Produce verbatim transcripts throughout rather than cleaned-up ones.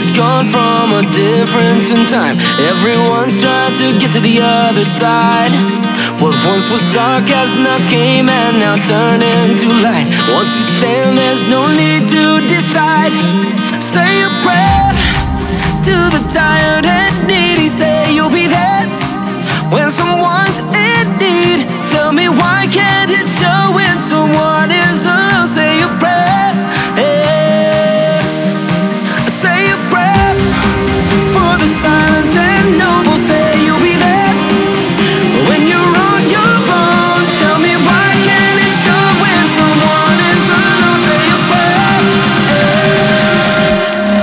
has gone from a difference in time. Everyone's trying to get to the other side. What once was dark has now came and now turned into light. Once you stand, there's no need to decide. Say a prayer to the tired and needy. Say you'll be there when someone's in need. Tell me, why can't it show when someone is alone? Say a prayer, hey. Say a prayer for the silent and noble. Say you'll be there when you're on your own. Tell me, why can't it show when someone is alone? Say a prayer, hey.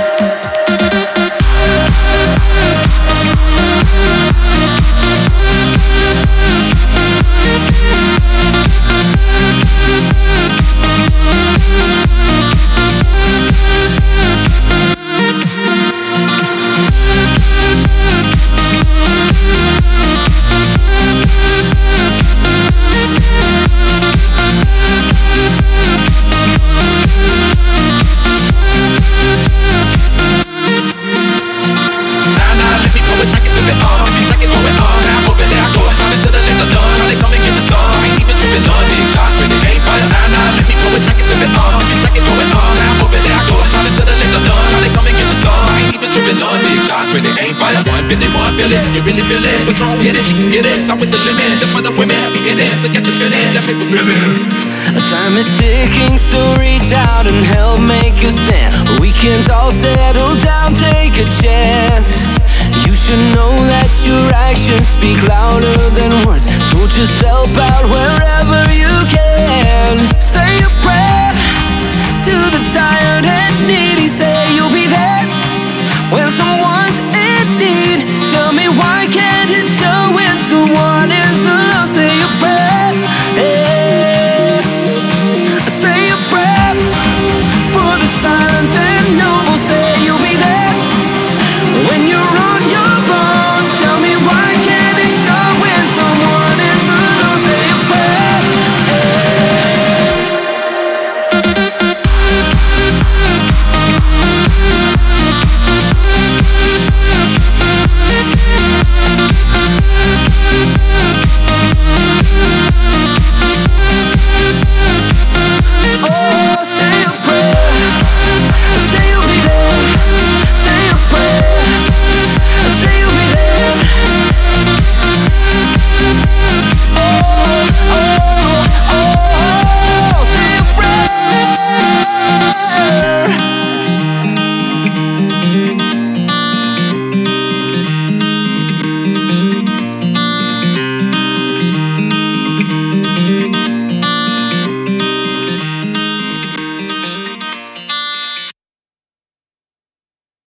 You really feel it, Patron hit it, she can get it. Stop with the limit, just for the women, be in it. So get you spinning, that paper's spinning. Time is ticking, so reach out and help make a stand. We can't all settle down, take a chance. You should know that your actions speak louder than words, so just help out where